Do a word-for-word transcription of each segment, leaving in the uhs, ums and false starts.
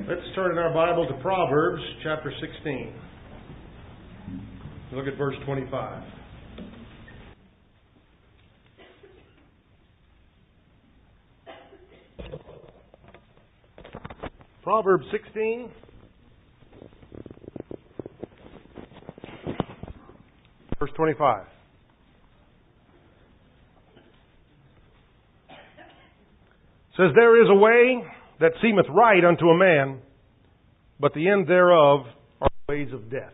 Let's turn in our Bible to Proverbs chapter sixteen. Look at verse twenty-five. Proverbs sixteen. Verse twenty-five. It says, "There is a way that seemeth right unto a man, but the end thereof are ways of death."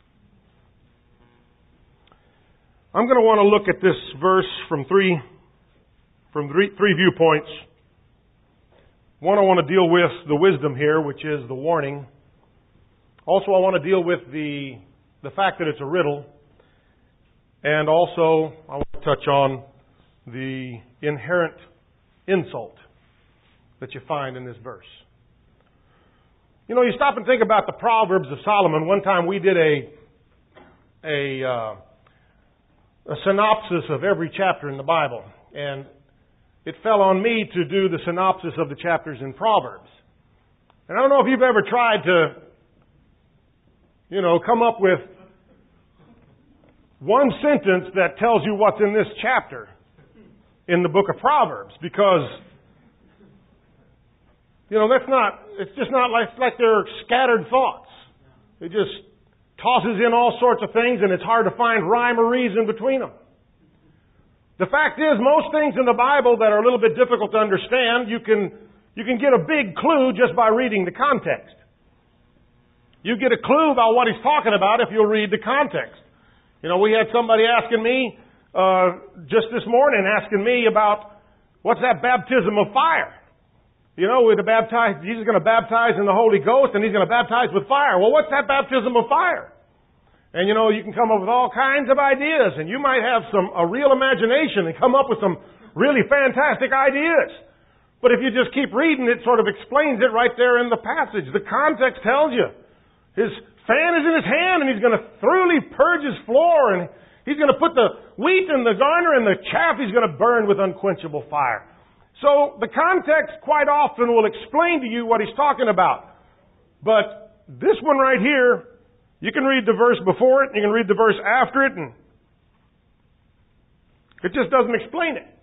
I'm going to want to look at this verse from three from three, three viewpoints. One, I want to deal with the wisdom here, which is the warning. Also, I want to deal with the the fact that it's a riddle. And also, I want to touch on the inherent insult that you find in this verse. You know, you stop and think about the Proverbs of Solomon. One time we did a a, uh, a synopsis of every chapter in the Bible, and it fell on me to do the synopsis of the chapters in Proverbs. And I don't know if you've ever tried to, you know, come up with one sentence that tells you what's in this chapter in the book of Proverbs, because you know, that's not, it's just not like, like they're scattered thoughts. It just tosses in all sorts of things, and it's hard to find rhyme or reason between them. The fact is, most things in the Bible that are a little bit difficult to understand, you can, you can get a big clue just by reading the context. You get a clue about what he's talking about if you'll read the context. You know, we had somebody asking me, uh, just this morning, asking me about, what's that baptism of fire? You know, we're to baptize, Jesus is going to baptize in the Holy Ghost, and He's going to baptize with fire. Well, what's that baptism of fire? And you know, you can come up with all kinds of ideas, and you might have some a real imagination and come up with some really fantastic ideas. But if you just keep reading, it sort of explains it right there in the passage. The context tells you. His fan is in his hand, and He's going to thoroughly purge His floor, and He's going to put the wheat and the garner and the chaff He's going to burn with unquenchable fire. So the context quite often will explain to you what he's talking about. But this one right here, you can read the verse before it, and you can read the verse after it, and it just doesn't explain it.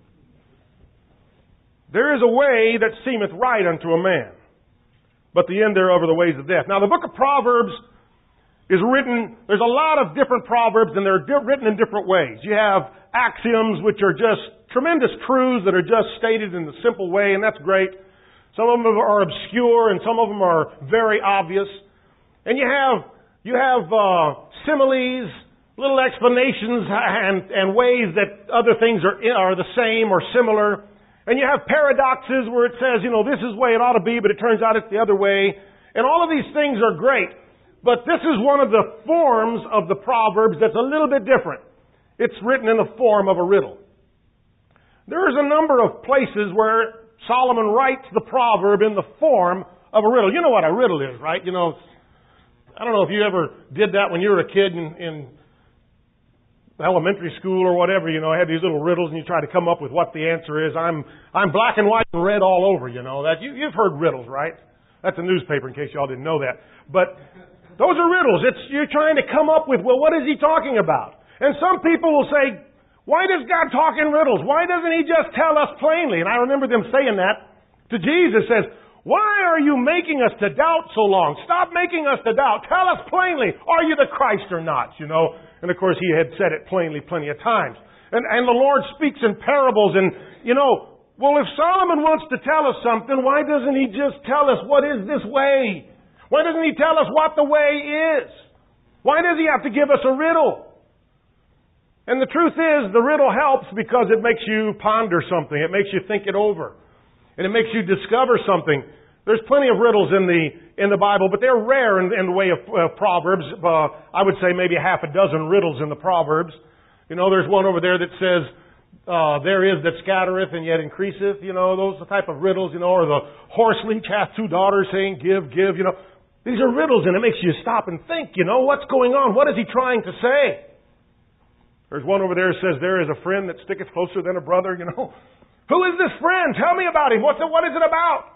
There is a way that seemeth right unto a man, but the end thereof are the ways of death. Now the book of Proverbs is written, there's a lot of different proverbs, and they're di- written in different ways. You have axioms, which are just tremendous truths that are just stated in a simple way, and that's great. Some of them are obscure, and some of them are very obvious. And you have you have uh, similes, little explanations, and, and ways that other things are are the same or similar. And you have paradoxes where it says, you know, this is the way it ought to be, but it turns out it's the other way. And all of these things are great. But this is one of the forms of the Proverbs that's a little bit different. It's written in the form of a riddle. There's a number of places where Solomon writes the proverb in the form of a riddle. You know what a riddle is, right? You know, I don't know if you ever did that when you were a kid in, in elementary school or whatever. You know, I had these little riddles, and you try to come up with what the answer is. I'm I'm black and white and red all over. You know that you, you've heard riddles, right? That's a newspaper, in case y'all didn't know that. But those are riddles. It's you're trying to come up with, well, what is he talking about? And some people will say, why does God talk in riddles? Why doesn't He just tell us plainly? And I remember them saying that to Jesus. Says, why are you making us to doubt so long? Stop making us to doubt. Tell us plainly, are you the Christ or not? You know. And of course, He had said it plainly plenty of times. And, and the Lord speaks in parables. And, you know, well, if Solomon wants to tell us something, why doesn't He just tell us what is this way? Why doesn't He tell us what the way is? Why does He have to give us a riddle? And the truth is, the riddle helps because it makes you ponder something. It makes you think it over. And it makes you discover something. There's plenty of riddles in the in the Bible, but they're rare in, in the way of uh, Proverbs. Uh, I would say maybe half a dozen riddles in the Proverbs. You know, there's one over there that says, uh, there is that scattereth and yet increaseth. You know, those are the type of riddles, you know, or the horse leech hath two daughters saying, give, give, you know. These are riddles, and it makes you stop and think, you know, what's going on? What is he trying to say? There's one over there that says, there is a friend that sticketh closer than a brother, you know. Who is this friend? Tell me about him. What's it, what is it about?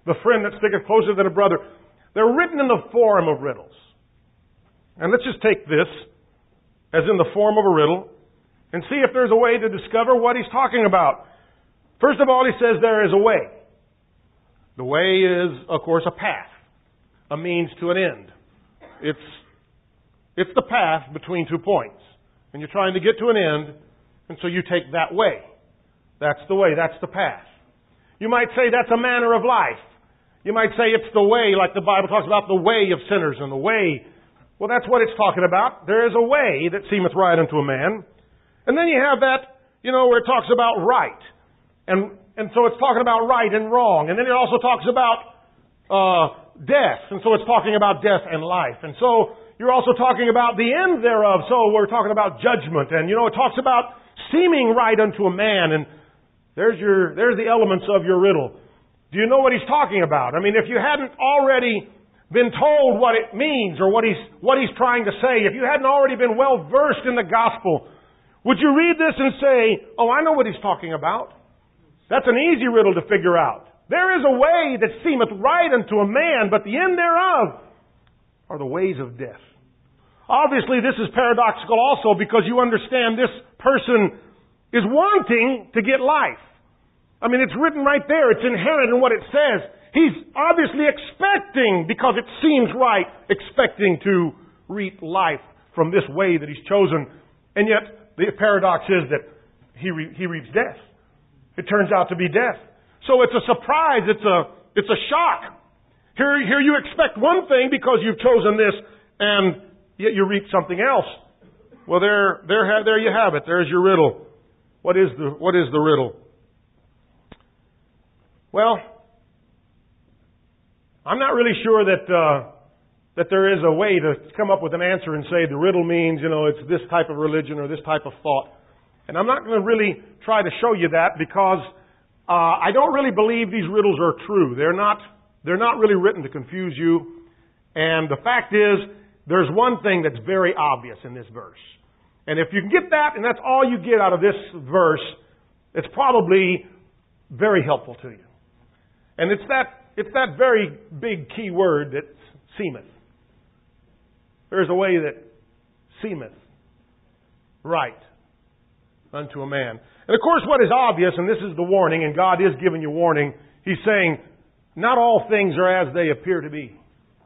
the friend that sticketh closer than a brother. They're written in the form of riddles. And let's just take this as in the form of a riddle and see if there's a way to discover what he's talking about. First of all, he says there is a way. The way is, of course, a path, a means to an end. It's, it's the path between two points. And you're trying to get to an end, and so you take that way. That's the way, that's the path. You might say that's a manner of life. You might say it's the way, like the Bible talks about the way of sinners and the way. Well, that's what it's talking about. There is a way that seemeth right unto a man. And then you have that, you know, where it talks about right. And and so it's talking about right and wrong. And then it also talks about uh, death. And so it's talking about death and life. And so you're also talking about the end thereof. So we're talking about judgment. And, you know, it talks about seeming right unto a man. And there's your there's the elements of your riddle. Do you know what he's talking about? I mean, if you hadn't already been told what it means or what he's what he's trying to say, if you hadn't already been well versed in the gospel, would you read this and say, oh, I know what he's talking about? That's an easy riddle to figure out. There is a way that seemeth right unto a man, but the end thereof are the ways of death. Obviously, this is paradoxical also because you understand this person is wanting to get life. I mean, it's written right there. It's inherent in what it says. He's obviously expecting, because it seems right, expecting to reap life from this way that he's chosen. And yet, the paradox is that he re- he reaps death. It turns out to be death. So it's a surprise. It's a it's a shock. Here, here you expect one thing because you've chosen this, and yet you reap something else. Well, there, there, there you have it. There's your riddle. What is the what is the riddle? Well, I'm not really sure that uh, that there is a way to come up with an answer and say the riddle means, you know, it's this type of religion or this type of thought. And I'm not going to really try to show you that because uh, I don't really believe these riddles are true. They're not. They're not really written to confuse you. And the fact is, there's one thing that's very obvious in this verse. And if you can get that, and that's all you get out of this verse, it's probably very helpful to you. And it's that it's that very big key word that seemeth. There's a way that seemeth right unto a man. And of course what is obvious, and this is the warning, and God is giving you warning, He's saying, not all things are as they appear to be.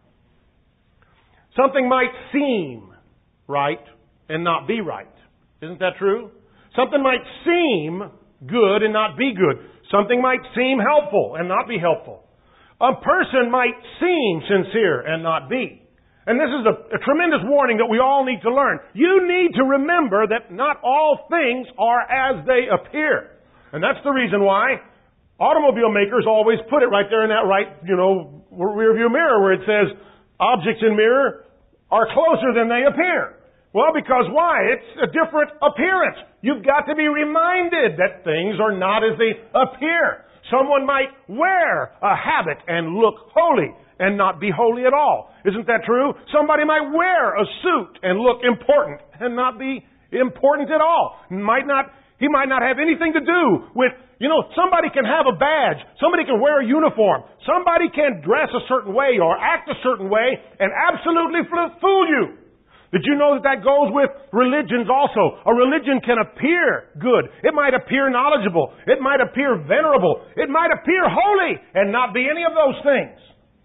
Something might seem right and not be right. Isn't that true? Something might seem good and not be good. Something might seem helpful and not be helpful. A person might seem sincere and not be. And this is a, a tremendous warning that we all need to learn. You need to remember that not all things are as they appear. And that's the reason why automobile makers always put it right there in that right, you know, rear view mirror where it says objects in mirror are closer than they appear. Well, because why? It's a different appearance. You've got to be reminded that things are not as they appear. Someone might wear a habit and look holy and not be holy at all. Isn't that true? Somebody might wear a suit and look important and not be important at all. Might not, he might not have anything to do with, you know, somebody can have a badge. Somebody can wear a uniform. Somebody can dress a certain way or act a certain way and absolutely fool you. Did you know that that goes with religions also? A religion can appear good. It might appear knowledgeable. It might appear venerable. It might appear holy and not be any of those things.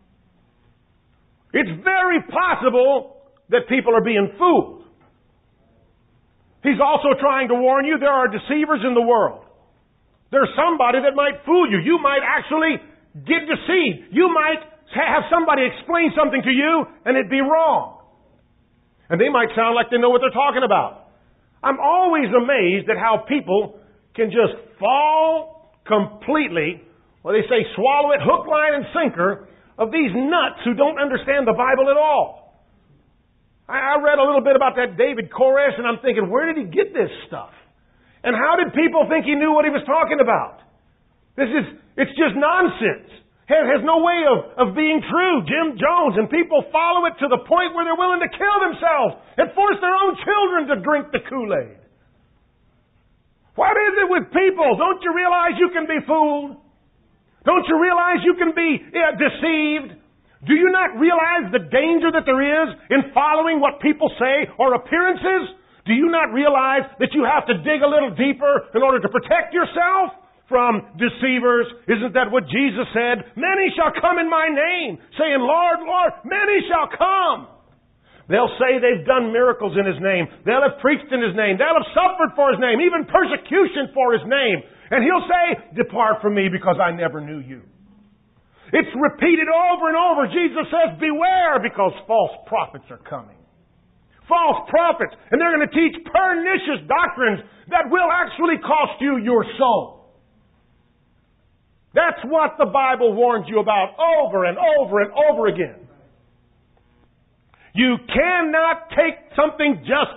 It's very possible that people are being fooled. He's also trying to warn you there are deceivers in the world. There's somebody that might fool you. You might actually get deceived. You might have somebody explain something to you and it'd be wrong. And they might sound like they know what they're talking about. I'm always amazed at how people can just fall completely, well, they say swallow it hook, line, and sinker, of these nuts who don't understand the Bible at all. I read a little bit about that David Koresh, and I'm thinking, where did he get this stuff? And how did people think he knew what he was talking about? This is, it's just nonsense. It has no way of, of being true. Jim Jones, and people follow it to the point where they're willing to kill themselves and force their own children to drink the Kool-Aid. What is it with people? Don't you realize you can be fooled? Don't you realize you can be uh, deceived? Do you not realize the danger that there is in following what people say or appearances? Do you not realize that you have to dig a little deeper in order to protect yourself from deceivers? Isn't that what Jesus said? Many shall come in my name, saying, Lord, Lord, many shall come. They'll say they've done miracles in His name. They'll have preached in His name. They'll have suffered for His name, even persecution for His name. And He'll say, depart from me because I never knew you. It's repeated over and over. Jesus says, beware because false prophets are coming. False prophets. And they're going to teach pernicious doctrines that will actually cost you your soul. That's what the Bible warns you about over and over and over again. You cannot take something just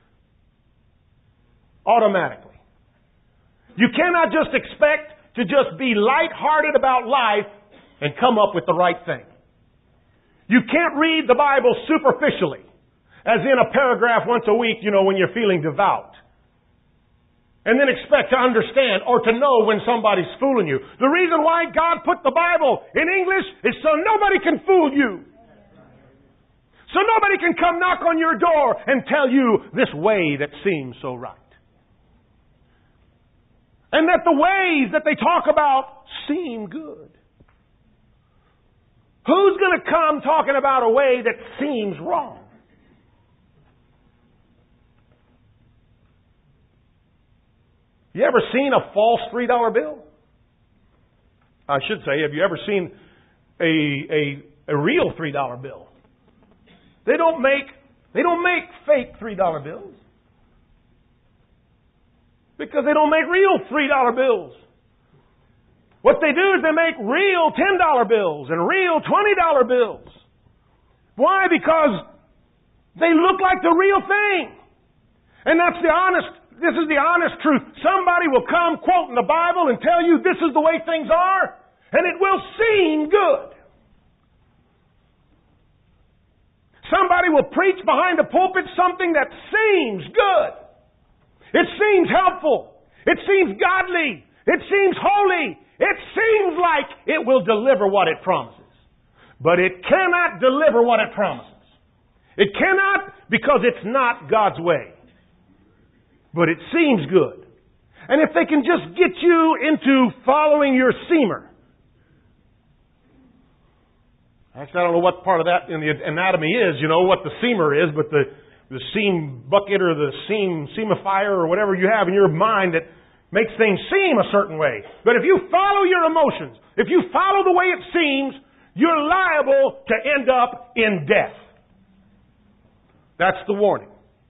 automatically. You cannot just expect to just be lighthearted about life and come up with the right thing. You can't read the Bible superficially, as in a paragraph once a week, you know, when you're feeling devout. And then expect to understand or to know when somebody's fooling you. The reason why God put the Bible in English is so nobody can fool you. So nobody can come knock on your door and tell you this way that seems so right. And that the ways that they talk about seem good. Who's going to come talking about a way that seems wrong? You ever seen a false three dollar bill? I should say, have you ever seen a, a, a real three dollar bill? They don't make, they don't make fake three dollar bills. Because they don't make real three dollar bills. What they do is they make real ten dollar bills and real twenty dollar bills. Why? Because they look like the real thing. And that's the honest, this is the honest truth. Somebody will come quoting the Bible and tell you this is the way things are, and it will seem good. Somebody will preach behind a pulpit something that seems good. It seems helpful. It seems godly. It seems holy. It seems like it will deliver what it promises. But it cannot deliver what it promises. It cannot because it's not God's way. But it seems good. And if they can just get you into following your seamer. Actually, I don't know what part of that in the anatomy is, you know, what the seamer is, but the, the seam bucket or the seam seamifier or whatever you have in your mind that makes things seem a certain way. But if you follow your emotions, if you follow the way it seems, you're liable to end up in death. That's the warning.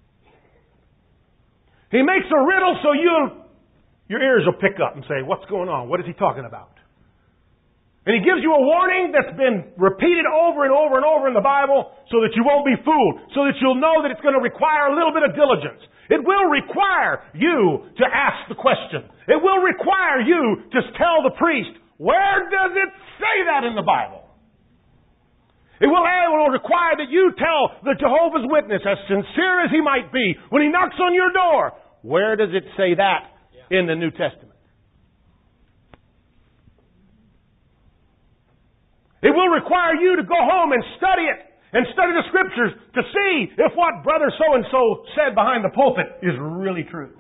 He makes a riddle so you'll, your ears will pick up and say, what's going on? What is he talking about? And He gives you a warning that's been repeated over and over and over in the Bible so that you won't be fooled, so that you'll know that it's going to require a little bit of diligence. It will require you to ask the question. It will require you to tell the priest, where does it say that in the Bible? It will, it will require that you tell the Jehovah's Witness, as sincere as he might be, when he knocks on your door, where does it say that in the New Testament? It will require you to go home and study it and study the Scriptures to see if what brother so-and-so said behind the pulpit is really true.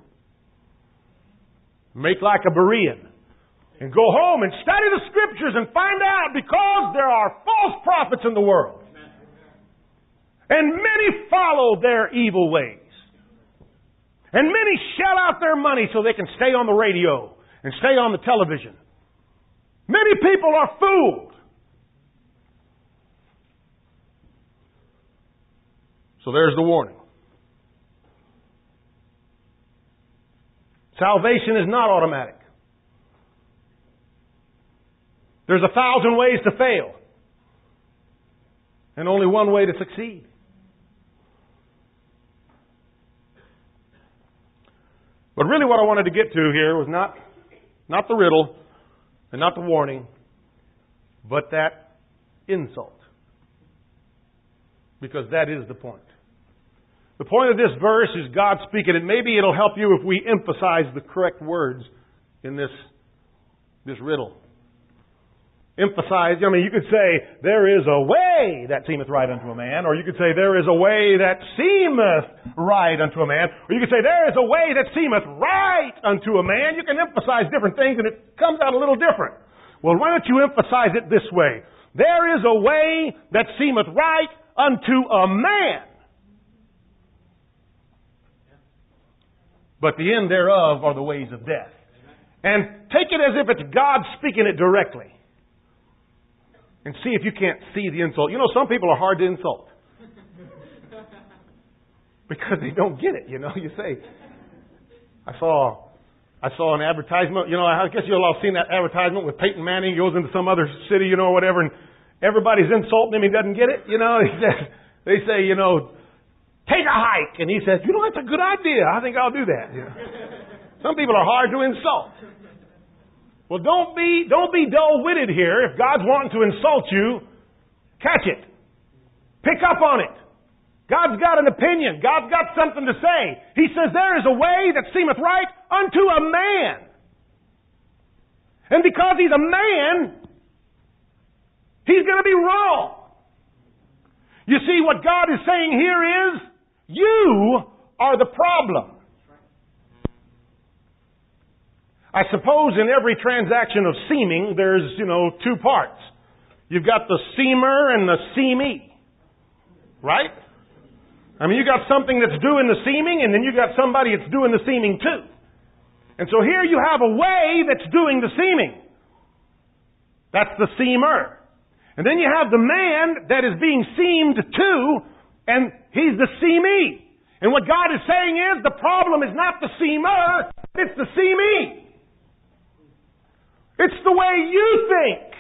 Make like a Berean and go home and study the Scriptures and find out, because there are false prophets in the world. And many follow their evil ways. And many shell out their money so they can stay on the radio and stay on the television. Many people are fooled. So there's the warning. Salvation is not automatic. There's a thousand ways to fail, and only one way to succeed. But really what I wanted to get to here was not, not the riddle and not the warning, but that insult. Because that is the point. The point of this verse is God speaking, and maybe it'll help you if we emphasize the correct words in this, this riddle. emphasize, I mean, you could say, there is a way that seemeth right unto a man, or you could say, there is a way that seemeth right unto a man, or you could say, there is a way that seemeth right unto a man. You can emphasize different things and it comes out a little different. Well, why don't you emphasize it this way? There is a way that seemeth right unto a man, but the end thereof are the ways of death. And take it as if it's God speaking it directly. And see if you can't see the insult. You know, some people are hard to insult. Because they don't get it, you know. You say, I saw I saw an advertisement, you know, I guess you'll all seen that advertisement with Peyton Manning. He goes into some other city, you know, or whatever, and everybody's insulting him. He doesn't get it, you know. He says, they say, you know, take a hike. And he says, you know, that's a good idea. I think I'll do that. You know? Some people are hard to insult. Well, don't be, don't be dull-witted here. If God's wanting to insult you, catch it. Pick up on it. God's got an opinion. God's got something to say. He says there is a way that seemeth right unto a man. And because he's a man, he's going to be wrong. You see, what God is saying here is, you are the problem. I suppose in every transaction of seeming, there's, you know, two parts. You've got the seamer and the seemee. Right? I mean, you got something that's doing the seeming, and then you got somebody that's doing the seeming too. And so here you have a way that's doing the seeming. That's the seamer. And then you have the man that is being seamed to, and he's the seemee. And what God is saying is, the problem is not the seamer, it's the seemee. It's the way you think.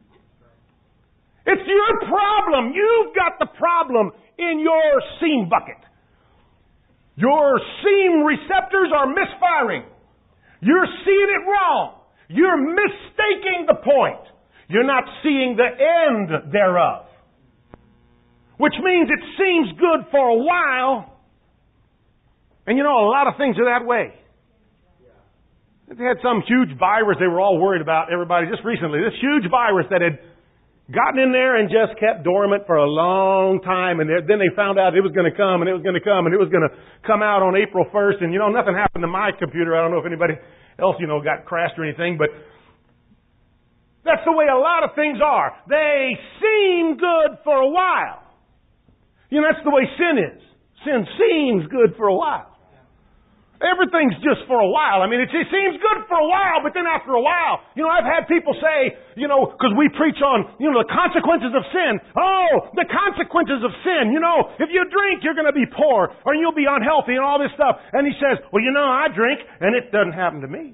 It's your problem. You've got the problem in your seam bucket. Your seam receptors are misfiring. You're seeing it wrong. You're mistaking the point. You're not seeing the end thereof. Which means it seems good for a while. And you know, a lot of things are that way. They had some huge virus they were all worried about, everybody, just recently. This huge virus that had gotten in there and just kept dormant for a long time. And then they found out it was going to come and it was going to come and it was going to come out on April first. And, you know, nothing happened to my computer. I don't know if anybody else, you know, got crashed or anything. But that's the way a lot of things are. They seem good for a while. You know, that's the way sin is. Sin seems good for a while. Everything's just for a while. I mean, it, it seems good for a while, but then after a while, you know, I've had people say, you know, because we preach on, you know, the consequences of sin. Oh, the consequences of sin. You know, if you drink, you're going to be poor, or you'll be unhealthy and all this stuff. And he says, well, you know, I drink, and it doesn't happen to me.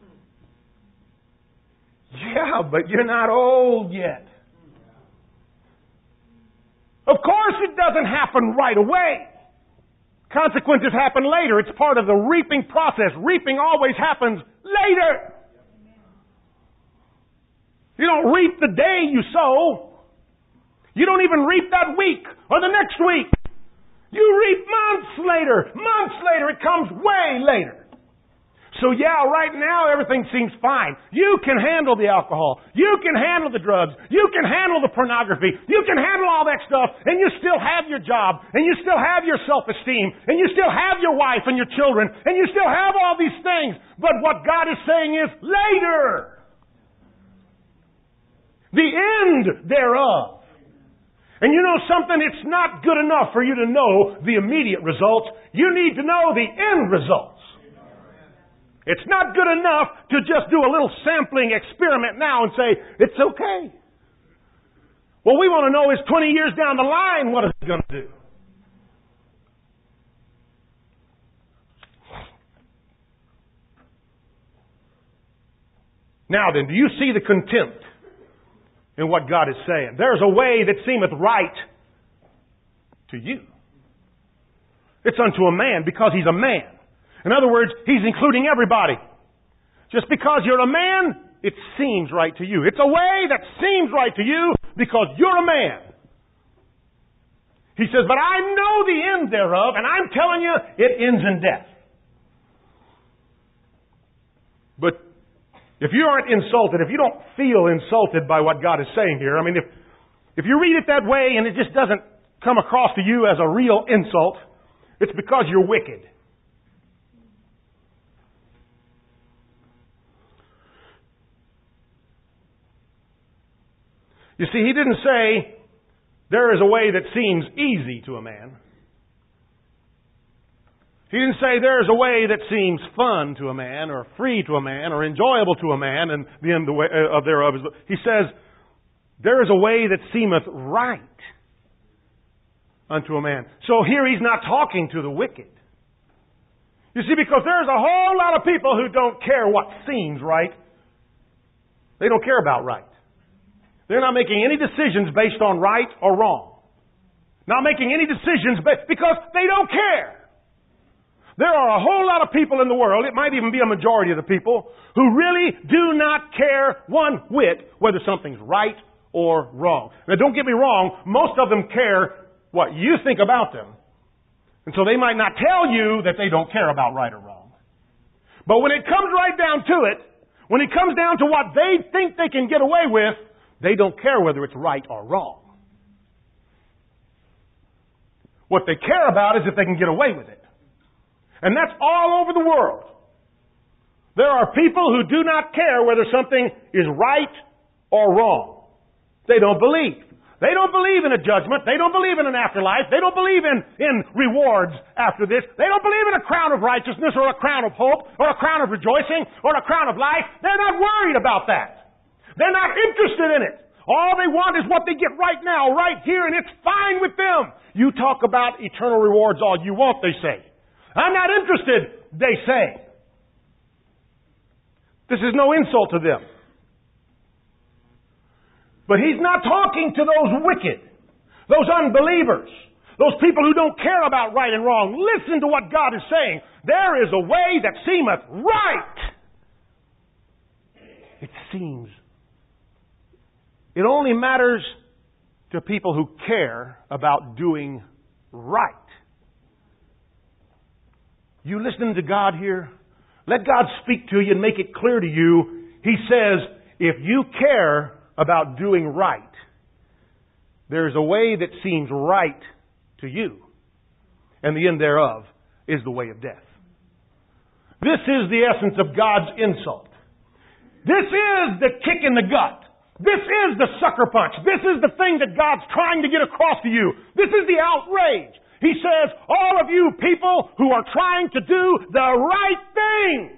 Yeah, but you're not old yet. Of course it doesn't happen right away. Consequences happen later. It's part of the reaping process. Reaping always happens later. You don't reap the day you sow. You don't even reap that week or the next week. You reap months later. Months later. It comes way later. So yeah, right now everything seems fine. You can handle the alcohol. You can handle the drugs. You can handle the pornography. You can handle all that stuff, and you still have your job, and you still have your self-esteem, and you still have your wife and your children, and you still have all these things. But what God is saying is later. The end thereof. And you know something? It's not good enough for you to know the immediate results. You need to know the end results. It's not good enough to just do a little sampling experiment now and say, it's okay. What we want to know is twenty years down the line, what is it going to do? Now then, do you see the contempt in what God is saying? There's a way that seemeth right to you. It's unto a man because he's a man. In other words, he's including everybody. Just because you're a man, it seems right to you. It's a way that seems right to you because you're a man. He says, but I know the end thereof, and I'm telling you, it ends in death. But If you aren't insulted, if you don't feel insulted by what God is saying here, I mean, if, if you read it that way and it just doesn't come across to you as a real insult, it's because you're wicked. You see, he didn't say, there is a way that seems easy to a man. He didn't say there is a way that seems fun to a man, or free to a man, or enjoyable to a man, and the end of thereof is... He says, there is a way that seemeth right unto a man. So here he's not talking to the wicked. You see, because there's a whole lot of people who don't care what seems right. They don't care about right. They're not making any decisions based on right or wrong. Not making any decisions ba- because they don't care. There are a whole lot of people in the world, it might even be a majority of the people, who really do not care one whit whether something's right or wrong. Now don't get me wrong, most of them care what you think about them. And so they might not tell you that they don't care about right or wrong. But when it comes right down to it, when it comes down to what they think they can get away with, they don't care whether it's right or wrong. What they care about is if they can get away with it. And that's all over the world. There are people who do not care whether something is right or wrong. They don't believe. They don't believe in a judgment. They don't believe in an afterlife. They don't believe in, in rewards after this. They don't believe in a crown of righteousness or a crown of hope or a crown of rejoicing or a crown of life. They're not worried about that. They're not interested in it. All they want is what they get right now, right here, and it's fine with them. You talk about eternal rewards all you want, they say. I'm not interested, they say. This is no insult to them. But he's not talking to those wicked, those unbelievers, those people who don't care about right and wrong. Listen to what God is saying. There is a way that seemeth right. It seems. It only matters to people who care about doing right. You listening to God here? Let God speak to you and make it clear to you. He says, if you care about doing right, there's a way that seems right to you, and the end thereof is the way of death. This is the essence of God's insult. This is the kick in the gut. This is the sucker punch. This is the thing that God's trying to get across to you. This is the outrage. He says, all of you people who are trying to do the right thing,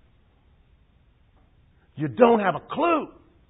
you don't have a clue.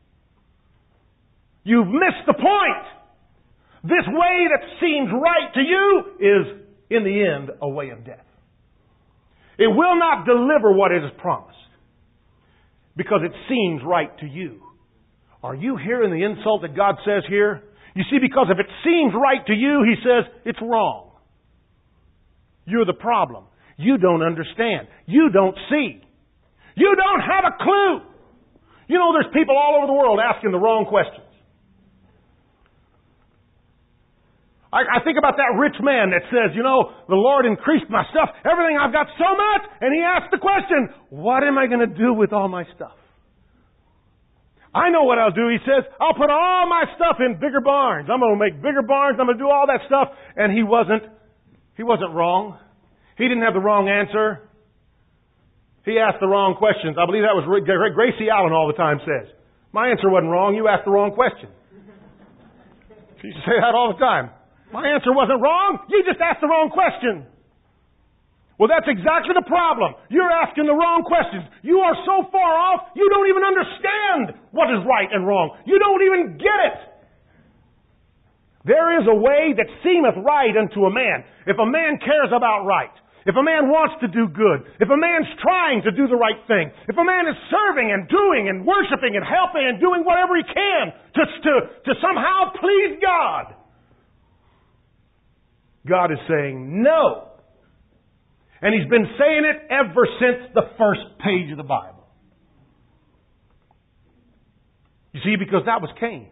You've missed the point. This way that seems right to you is, in the end, a way of death. It will not deliver what it is promised because it seems right to you. Are you hearing the insult that God says here? You see, because if it seems right to you, He says, it's wrong. You're the problem. You don't understand. You don't see. You don't have a clue. You know, there's people all over the world asking the wrong questions. I, I think about that rich man that says, you know, the Lord increased my stuff, everything I've got so much, and he asked the question, what am I going to do with all my stuff? I know what I'll do. He says, I'll put all my stuff in bigger barns. I'm going to make bigger barns. I'm going to do all that stuff. And he wasn't, he wasn't wrong. He didn't have the wrong answer. He asked the wrong questions. I believe that was Gracie Allen all the time says. My answer wasn't wrong. You asked the wrong question. She used to say that all the time. My answer wasn't wrong. You just asked the wrong question. Well, that's exactly the problem. You're asking the wrong questions. You are so far off, you don't even understand what is right and wrong. You don't even get it. There is a way that seemeth right unto a man. If a man cares about right, if a man wants to do good, if a man's trying to do the right thing, if a man is serving and doing and worshiping and helping and doing whatever he can to, to, to somehow please God, God is saying no. And He's been saying it ever since the first page of the Bible. You see, because that was Cain.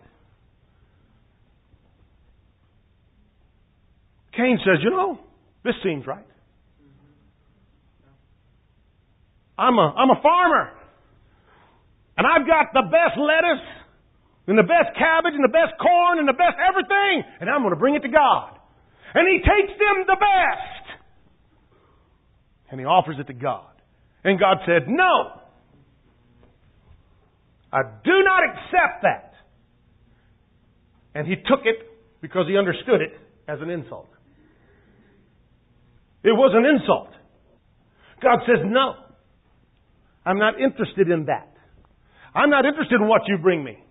Cain says, you know, this seems right. I'm a, I'm a farmer. And I've got the best lettuce and the best cabbage and the best corn and the best everything. And I'm going to bring it to God. And He takes them the best. And He offers it to God. And God said, no. I do not accept that. And He took it because He understood it as an insult. It was an insult. God says, no. I'm not interested in that. I'm not interested in what you bring me.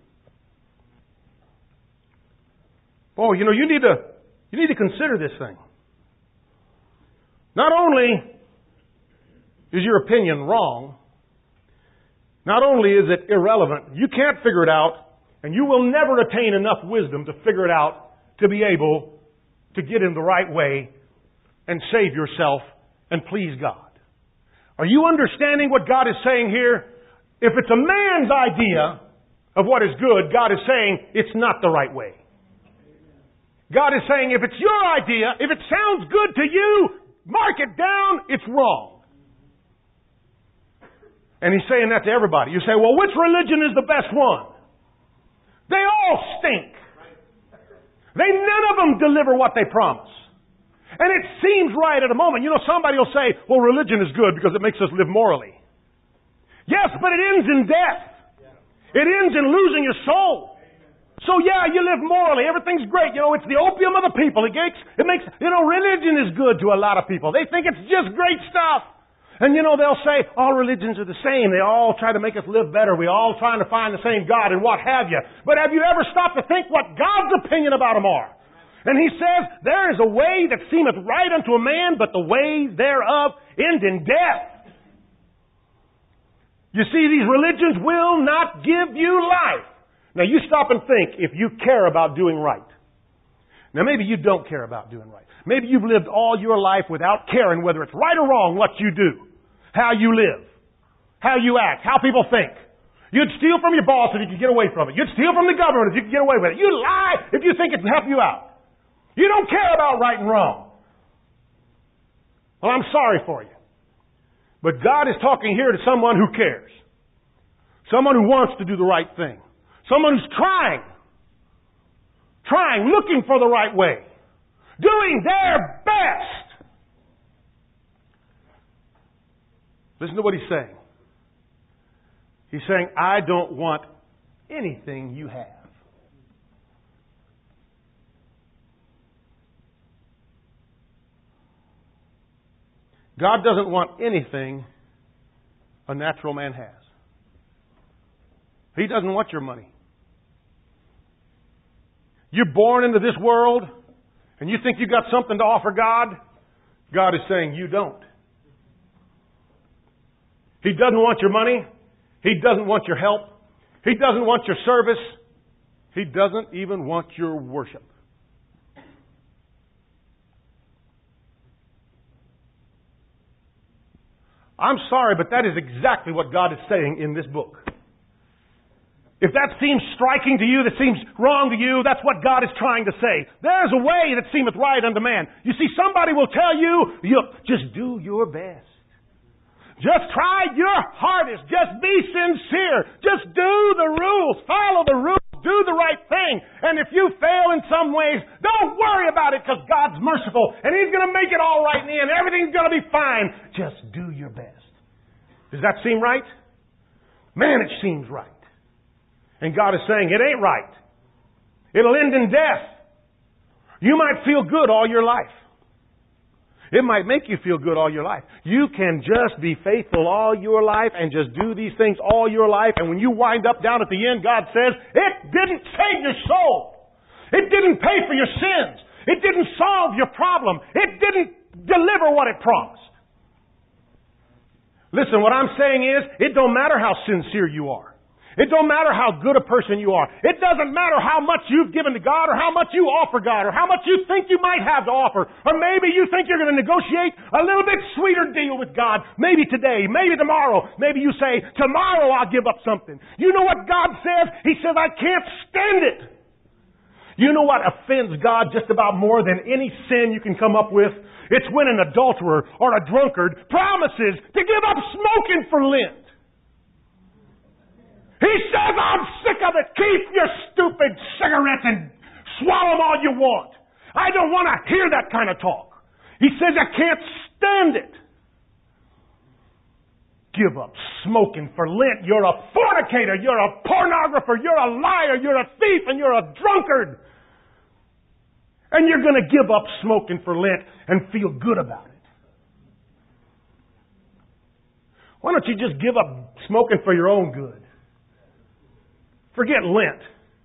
Oh, you know, you need to, you need to consider this thing. Not only is your opinion wrong, not only is it irrelevant, you can't figure it out, and you will never attain enough wisdom to figure it out to be able to get in the right way and save yourself and please God. Are you understanding what God is saying here? If it's a man's idea of what is good, God is saying it's not the right way. God is saying if it's your idea, if it sounds good to you, mark it down, it's wrong. And He's saying that to everybody. You say, well, which religion is the best one? They all stink. They, none of them deliver what they promise. And it seems right at a moment. You know, somebody will say, well, religion is good because it makes us live morally. Yes, but it ends in death. It ends in losing your soul. So yeah, you live morally. Everything's great. You know, it's the opium of the people. It makes, it makes, you know, religion is good to a lot of people. They think it's just great stuff. And you know, they'll say, all religions are the same. They all try to make us live better. We all trying to find the same God and what have you. But have you ever stopped to think what God's opinion about them are? And He says, there is a way that seemeth right unto a man, but the ways thereof end in death. You see, these religions will not give you life. Now you stop and think if you care about doing right. Now maybe you don't care about doing right. Maybe you've lived all your life without caring whether it's right or wrong what you do. How you live. How you act. How people think. You'd steal from your boss if you could get away from it. You'd steal from the government if you could get away with it. You'd lie if you think it'd help you out. You don't care about right and wrong. Well, I'm sorry for you. But God is talking here to someone who cares. Someone who wants to do the right thing. Someone who's trying. Trying, looking for the right way. Doing their best. Listen to what He's saying. He's saying, I don't want anything you have. God doesn't want anything a natural man has. He doesn't want your money. You're born into this world and you think you got something to offer God? God is saying you don't. He doesn't want your money. He doesn't want your help. He doesn't want your service. He doesn't even want your worship. I'm sorry, but that is exactly what God is saying in this book. If that seems striking to you, that seems wrong to you, that's what God is trying to say. There's a way that seemeth right unto man. You see, somebody will tell you, you just do your best. Just try your hardest. Just be sincere. Just do the rules. Follow the rules. Do the right thing. And if you fail in some ways, don't worry about it because God's merciful and He's going to make it all right in the end. Everything's going to be fine. Just do your best. Does that seem right? Man, it seems right. And God is saying, it ain't right. It'll end in death. You might feel good all your life. It might make you feel good all your life. You can just be faithful all your life and just do these things all your life. And when you wind up down at the end, God says, it didn't save your soul. It didn't pay for your sins. It didn't solve your problem. It didn't deliver what it promised. Listen, what I'm saying is, it don't matter how sincere you are. It don't matter how good a person you are. It doesn't matter how much you've given to God or how much you offer God or how much you think you might have to offer. Or maybe you think you're going to negotiate a little bit sweeter deal with God. Maybe today, maybe tomorrow. Maybe you say, tomorrow I'll give up something. You know what God says? He says, I can't stand it. You know what offends God just about more than any sin you can come up with? It's when an adulterer or a drunkard promises to give up smoking for Lent. He says, I'm sick of it. Keep your stupid cigarettes and swallow them all you want. I don't want to hear that kind of talk. He says, I can't stand it. Give up smoking for Lent. You're a fornicator. You're a pornographer. You're a liar. You're a thief. And you're a drunkard. And you're going to give up smoking for Lent and feel good about it. Why don't you just give up smoking for your own good? Forget Lent.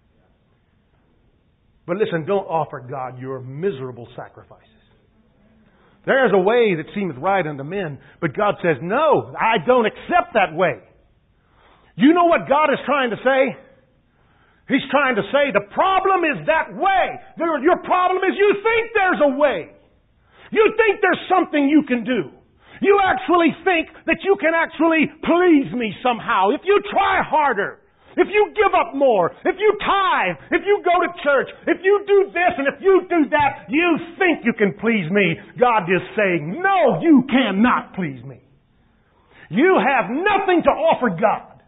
But listen, don't offer God your miserable sacrifices. There is a way that seemeth right unto men, but God says, no, I don't accept that way. You know what God is trying to say? He's trying to say the problem is that way. Your problem is you think there's a way. You think there's something you can do. You actually think that you can actually please me somehow. If you try harder, if you give up more, if you tithe, if you go to church, if you do this and if you do that, you think you can please me. God is saying, no, you cannot please me. You have nothing to offer God.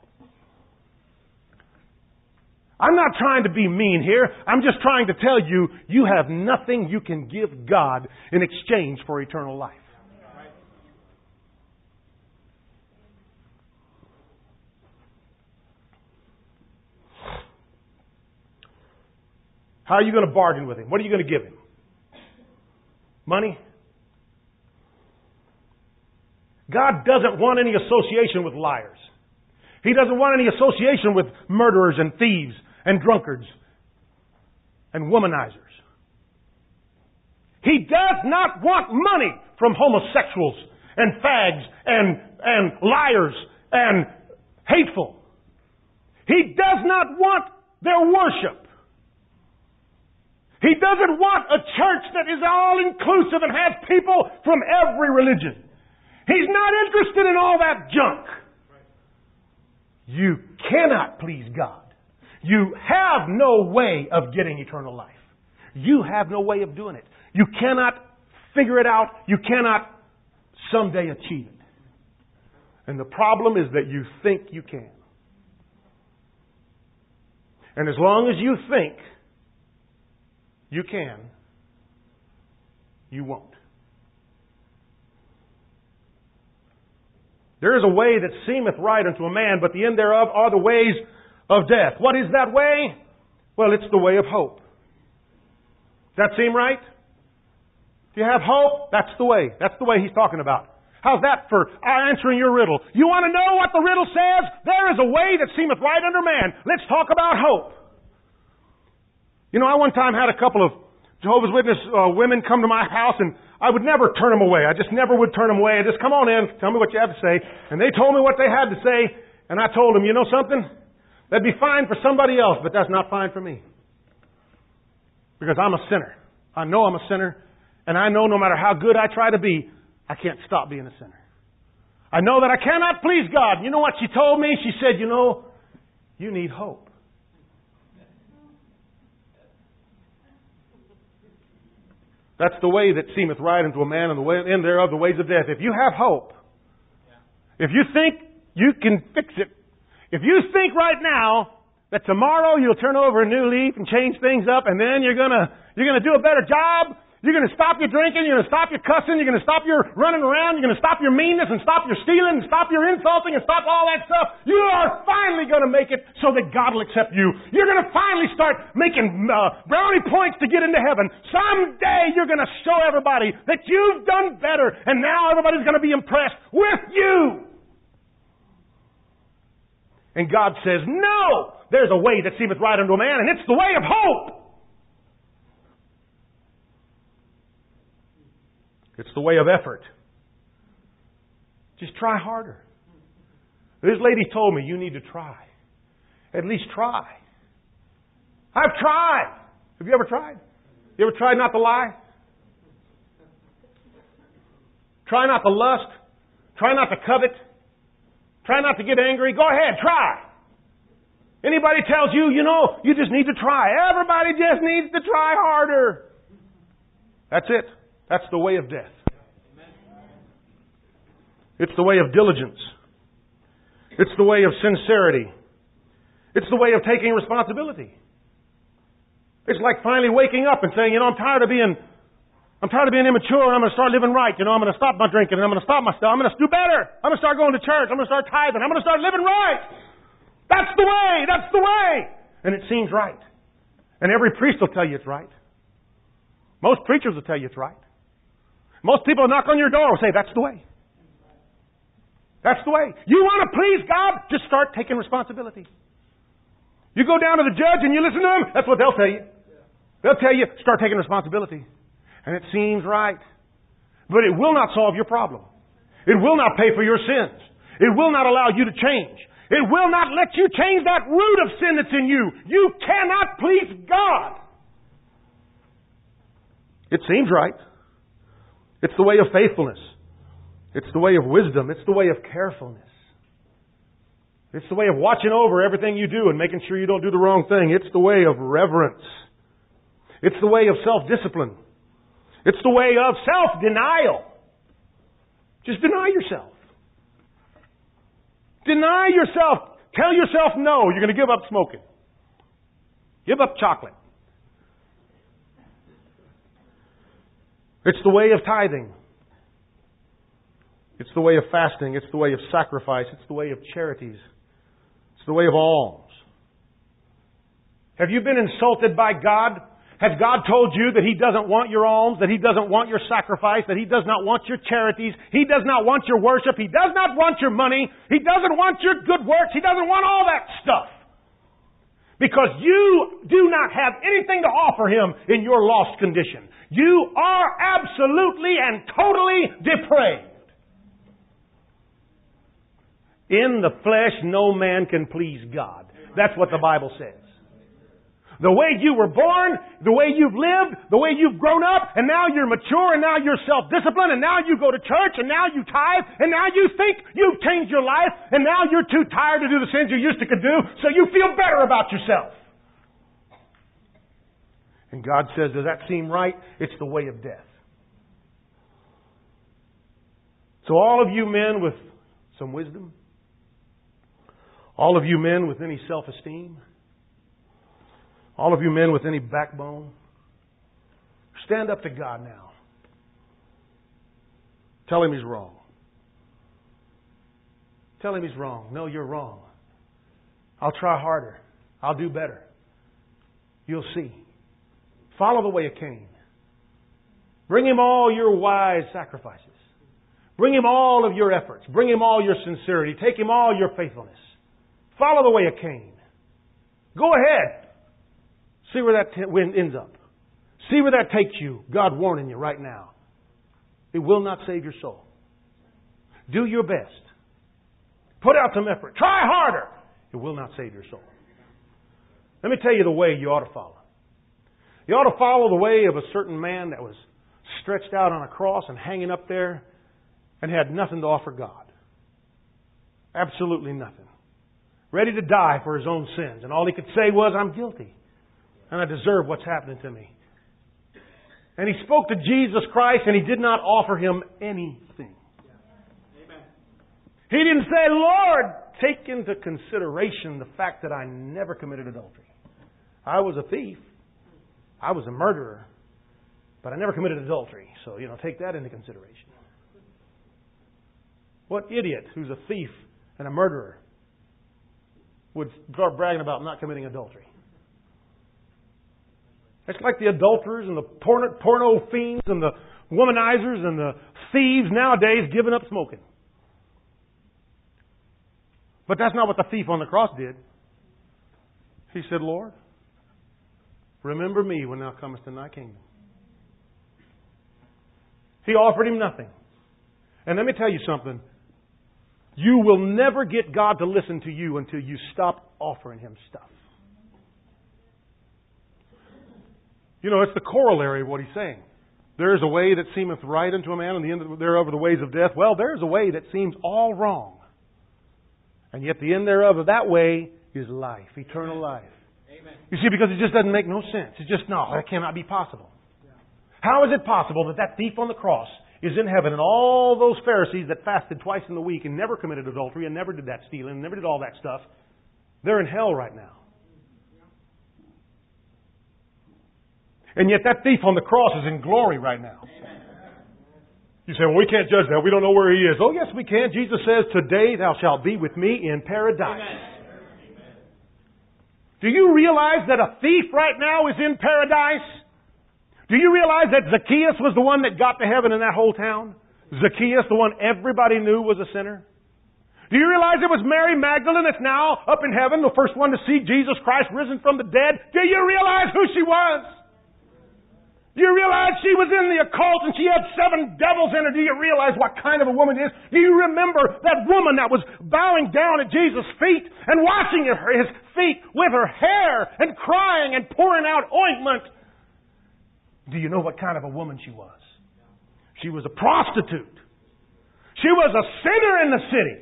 I'm not trying to be mean here. I'm just trying to tell you, you have nothing you can give God in exchange for eternal life. How are you going to bargain with Him? What are you going to give Him? Money? God doesn't want any association with liars. He doesn't want any association with murderers and thieves and drunkards and womanizers. He does not want money from homosexuals and fags and, and liars and hateful. He does not want their worship. He doesn't want a church that is all-inclusive and has people from every religion. He's not interested in all that junk. You cannot please God. You have no way of getting eternal life. You have no way of doing it. You cannot figure it out. You cannot someday achieve it. And the problem is that you think you can. And as long as you think you can, you won't. There is a way that seemeth right unto a man, but the end thereof are the ways of death. What is that way? Well, it's the way of hope. Does that seem right? If you have hope, that's the way. That's the way he's talking about. How's that for answering your riddle? You want to know what the riddle says? There is a way that seemeth right unto man. Let's talk about hope. You know, I one time had a couple of Jehovah's Witness uh, women come to my house, and I would never turn them away. I just never would turn them away. I just, come on in, tell me what you have to say. And they told me what they had to say, and I told them, you know something? That'd be fine for somebody else, but that's not fine for me. Because I'm a sinner. I know I'm a sinner, and I know no matter how good I try to be, I can't stop being a sinner. I know that I cannot please God. You know what she told me? She said, you know, you need hope. That's the way that seemeth right unto a man, and the way end thereof the ways of death. If you have hope, if you think you can fix it, if you think right now that tomorrow you'll turn over a new leaf and change things up, and then you're gonna you're gonna do a better job, you're gonna stop your drinking, you're gonna stop your cussing, you're gonna stop your running around, you're gonna stop your meanness and stop your stealing and stop your insulting and stop all that stuff, you are finally gonna make it so that God will accept you. You're gonna finally start making uh, brownie points to get into heaven. Someday you're gonna show everybody that you've done better, and now everybody's gonna be impressed with you. And God says, no, there's a way that seemeth right unto a man, and it's the way of hope. It's the way of effort. Just try harder. This lady told me, you need to try. At least try. I've tried. Have you ever tried? You ever tried not to lie? Try not to lust. Try not to covet. Try not to get angry. Go ahead, try. Anybody tells you, you know, you just need to try. Everybody just needs to try harder. That's it. That's the way of death. It's the way of diligence. It's the way of sincerity. It's the way of taking responsibility. It's like finally waking up and saying, you know, I'm tired of being, I'm tired of being immature and I'm going to start living right. You know, I'm going to stop my drinking and I'm going to stop my stuff. I'm going to do better. I'm going to start going to church. I'm going to start tithing. I'm going to start living right. That's the way. That's the way. And it seems right. And every priest will tell you it's right. Most preachers will tell you it's right. Most people who knock on your door will say, that's the way. That's the way. You want to please God? Just start taking responsibility. You go down to the judge and you listen to him, that's what they'll tell you. They'll tell you, start taking responsibility. And it seems right. But it will not solve your problem. It will not pay for your sins. It will not allow you to change. It will not let you change that root of sin that's in you. You cannot please God. It seems right. It's the way of faithfulness. It's the way of wisdom. It's the way of carefulness. It's the way of watching over everything you do and making sure you don't do the wrong thing. It's the way of reverence. It's the way of self-discipline. It's the way of self-denial. Just deny yourself. Deny yourself. Tell yourself no. You're going to give up smoking. Give up chocolate. It's the way of tithing. It's the way of fasting. It's the way of sacrifice. It's the way of charities. It's the way of alms. Have you been insulted by God? Has God told you that He doesn't want your alms, that He doesn't want your sacrifice, that He does not want your charities, He does not want your worship, He does not want your money, He doesn't want your good works, He doesn't want all that stuff? Because you do not have anything to offer Him in your lost condition. You are absolutely and totally depraved. In the flesh, no man can please God. That's what the Bible says. The way you were born, the way you've lived, the way you've grown up, and now you're mature, and now you're self-disciplined, and now you go to church, and now you tithe, and now you think you've changed your life, and now you're too tired to do the sins you used to could do, so you feel better about yourself. And God says, does that seem right? It's the way of death. So all of you men with some wisdom, all of you men with any self-esteem, all of you men with any backbone, stand up to God now. Tell Him He's wrong. Tell Him He's wrong. No, you're wrong. I'll try harder. I'll do better. You'll see. Follow the way of Cain. Bring Him all your wise sacrifices. Bring Him all of your efforts. Bring Him all your sincerity. Take Him all your faithfulness. Follow the way of Cain. Go ahead. See where that t- ends up. See where that takes you. God warning you right now. It will not save your soul. Do your best. Put out some effort. Try harder. It will not save your soul. Let me tell you the way you ought to follow. You ought to follow the way of a certain man that was stretched out on a cross and hanging up there and had nothing to offer God. Absolutely nothing. Ready to die for his own sins. And all he could say was, I'm guilty. And I deserve what's happening to me. And he spoke to Jesus Christ and He did not offer him anything. Amen. He didn't say, Lord, take into consideration the fact that I never committed adultery. I was a thief. I was a murderer. But I never committed adultery. So, you know, take that into consideration. What idiot who's a thief and a murderer would start bragging about not committing adultery? It's like the adulterers and the porno, porno fiends and the womanizers and the thieves nowadays giving up smoking. But that's not what the thief on the cross did. He said, Lord, remember me when thou comest in thy kingdom. He offered him nothing. And let me tell you something. You will never get God to listen to you until you stop offering Him stuff. You know, it's the corollary of what He's saying. There is a way that seemeth right unto a man, and the end thereof are the ways of death. Well, there is a way that seems all wrong. And yet the end thereof of that way is life, eternal life. Amen. You see, because it just doesn't make no sense. It's just, no, that cannot be possible. Yeah. How is it possible that that thief on the cross is in heaven and all those Pharisees that fasted twice in the week and never committed adultery and never did that stealing and never did all that stuff, They're in hell right now. And yet that thief on the cross is in glory right now. You say, well, we can't judge that. We don't know where he is. Oh, yes, we can. Jesus says, today thou shalt be with me in paradise. Amen. Do you realize that a thief right now is in paradise? Do you realize that Zacchaeus was the one that got to heaven in that whole town? Zacchaeus, the one everybody knew was a sinner? Do you realize it was Mary Magdalene that's now up in heaven, the first one to see Jesus Christ risen from the dead? Do you realize who she was? Do you realize she was in the occult and she had seven devils in her? Do you realize what kind of a woman it is? Do you remember that woman that was bowing down at Jesus' feet and washing his feet with her hair and crying and pouring out ointment? Do you know what kind of a woman she was? She was a prostitute. She was a sinner in the city.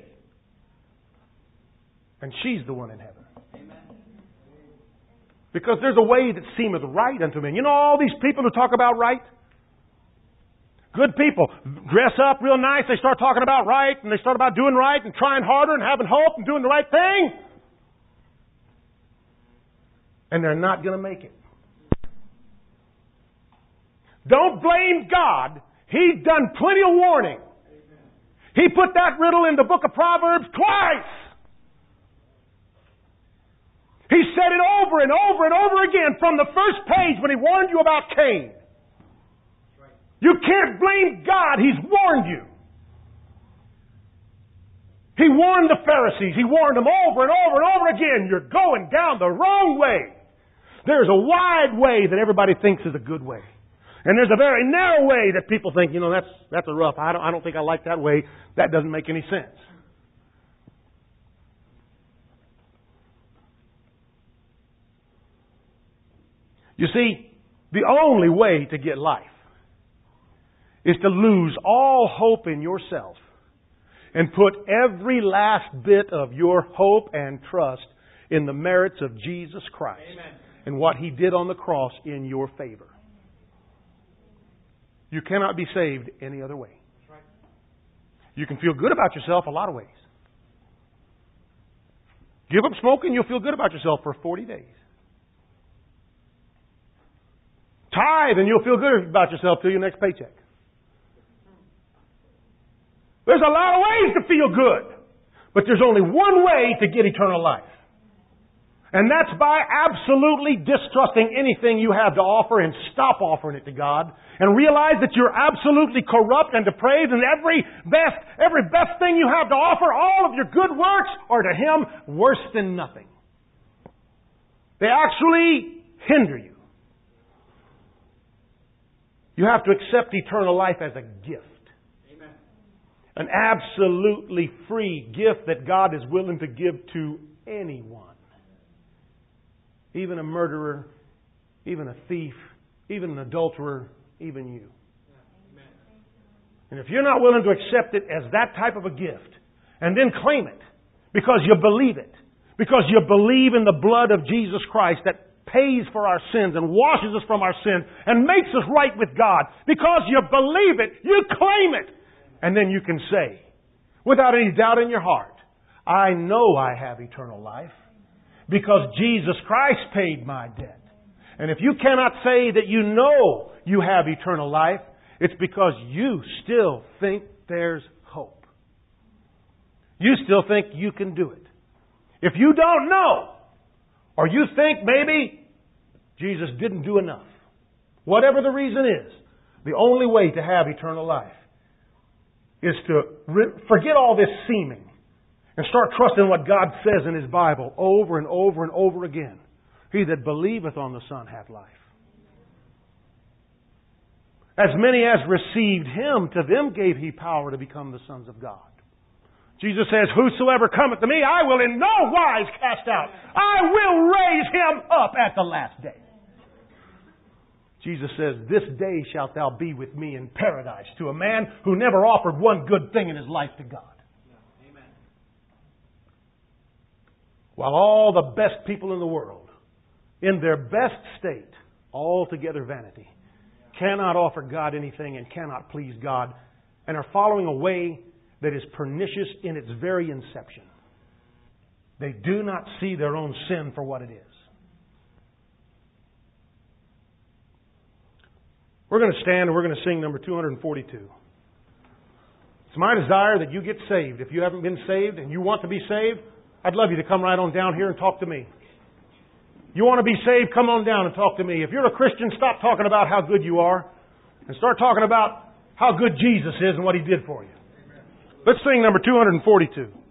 And she's the one in heaven. Because there's a way that seemeth right unto men. You know all these people who talk about right? Good people. Dress up real nice. They start talking about right. And they start about doing right and trying harder and having hope and doing the right thing. And they're not going to make it. Don't blame God. He's done plenty of warning. He put that riddle in the book of Proverbs twice. He said it over and over and over again from the first page when he warned you about Cain. You can't blame God. He's warned you. He warned the Pharisees. He warned them over and over and over again. You're going down the wrong way. There's a wide way that everybody thinks is a good way. And there's a very narrow way that people think, you know, that's that's a rough. I don't, I don't think I like that way. That doesn't make any sense. You see, the only way to get life is to lose all hope in yourself and put every last bit of your hope and trust in the merits of Jesus Christ. Amen. And what He did on the cross in your favor. You cannot be saved any other way. You can feel good about yourself a lot of ways. Give up smoking, you'll feel good about yourself for forty days. Tithe and you'll feel good about yourself till your next paycheck. There's a lot of ways to feel good. But there's only one way to get eternal life. And that's by absolutely distrusting anything you have to offer and stop offering it to God. And realize that you're absolutely corrupt and depraved and every best, every best thing you have to offer, all of your good works are to Him worse than nothing. They actually hinder you. You have to accept eternal life as a gift. Amen. An absolutely free gift that God is willing to give to anyone. Even a murderer, even a thief, even an adulterer, even you. Amen. And if you're not willing to accept it as that type of a gift, and then claim it, because you believe it, because you believe in the blood of Jesus Christ that pays for our sins and washes us from our sins and makes us right with God. Because you believe it, you claim it. And then you can say, without any doubt in your heart, I know I have eternal life because Jesus Christ paid my debt. And if you cannot say that you know you have eternal life, it's because you still think there's hope. You still think you can do it. If you don't know, or you think maybe Jesus didn't do enough. Whatever the reason is, the only way to have eternal life is to re- forget all this seeming and start trusting what God says in His Bible over and over and over again. He that believeth on the Son hath life. As many as received Him, to them gave He power to become the sons of God. Jesus says, whosoever cometh to me, I will in no wise cast out. I will raise him up at the last day. Jesus says, this day shalt thou be with me in paradise, to a man who never offered one good thing in his life to God. Amen. While all the best people in the world, in their best state, altogether vanity, cannot offer God anything and cannot please God, and are following a way that is pernicious in its very inception. They do not see their own sin for what it is. We're going to stand and we're going to sing number two forty-two. It's my desire that you get saved. If you haven't been saved and you want to be saved, I'd love you to come right on down here and talk to me. You want to be saved, come on down and talk to me. If you're a Christian, stop talking about how good you are and start talking about how good Jesus is and what He did for you. Let's sing number two forty-two.